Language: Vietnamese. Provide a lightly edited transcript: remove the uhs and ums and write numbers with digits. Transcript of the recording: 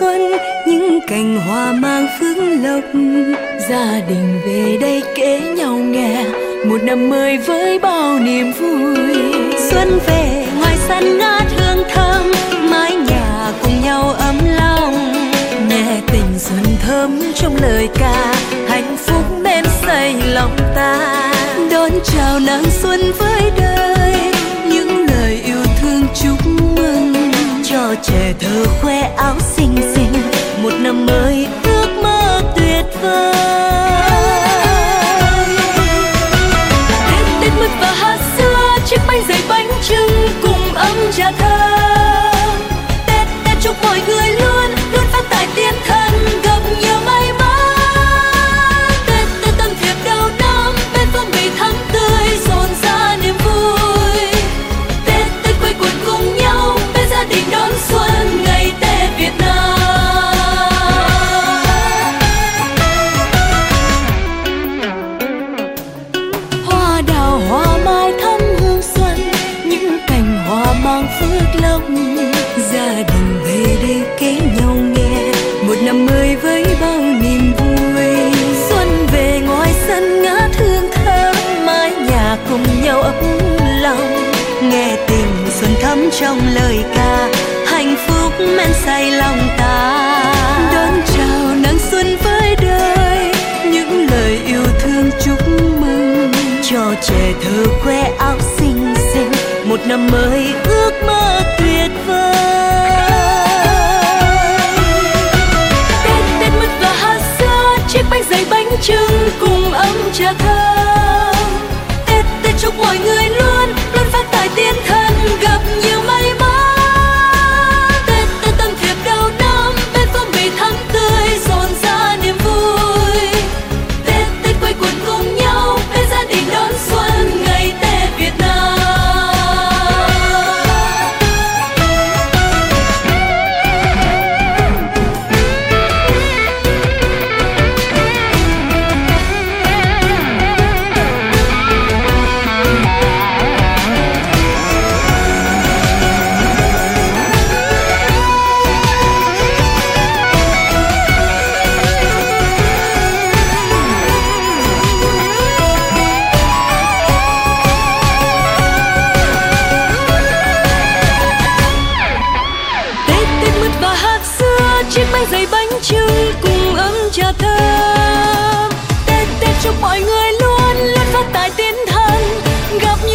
xuân, những cành hoa mang phước lộc. Gia đình về đây kể nhau nghe một năm mới với bao niềm vui. Xuân về ngoài sân ngát hương thơm, mái nhà cùng nhau ấm lòng. Nghe tình xuân thơm trong lời ca, hạnh phúc men say lòng ta. Đón chào nắng xuân với đời, những lời yêu thương chúc mừng. Cho trẻ thơ khoe áo xinh xinh, một năm mới ước mơ tuyệt vời. Tết mứt và hạt dưa, chiếc bánh dày bánh chưng cùng ấm trà thơm. Tết chúc mọi người luôn luôn phát tài tiến thân, gặp nhiều may mắn. Tết tâm thiệp đầu năm, bên phong bì thắm tươi rộn ra niềm vui. Tết quây quần cùng nhau bên gia đình đón xuân ngày Tết Việt Nam. Hoa đào hoa mai thắm hương xuân, những cành hoa mang phước lộc. Gia đình về đây kể nhau nghe một năm mới với bao niềm vui. Xuân về ngoài sân ngát hương thơm, mái nhà cùng nhau ấm lòng. Nghe tình xuân thắm trong lời ca, hạnh phúc men say lòng ta. Đón chào nắng xuân với đời, những lời yêu thương chúc mừng. Cho trẻ thơ khoe áo xinh xinh, một năm mới ước mơ tuyệt vời. Tết mứt và hạt dưa, chiếc bánh dày bánh chưng cùng ấm trà thơm. Tết chúc mọi người luôn luôn phát tài tiến thân, gặp nhiều may mắn. Tết tâm thiệp đầu năm, bên phong bì thắm tươi rộn ra niềm vui. Tết quây quần cùng nhau bên gia đình đón xuân ngày Tết Việt Nam. Chiếc bánh dày bánh chưng cùng ấm trà thơm. Tết chúc mọi người luôn luôn phát tài tiến thân, gặp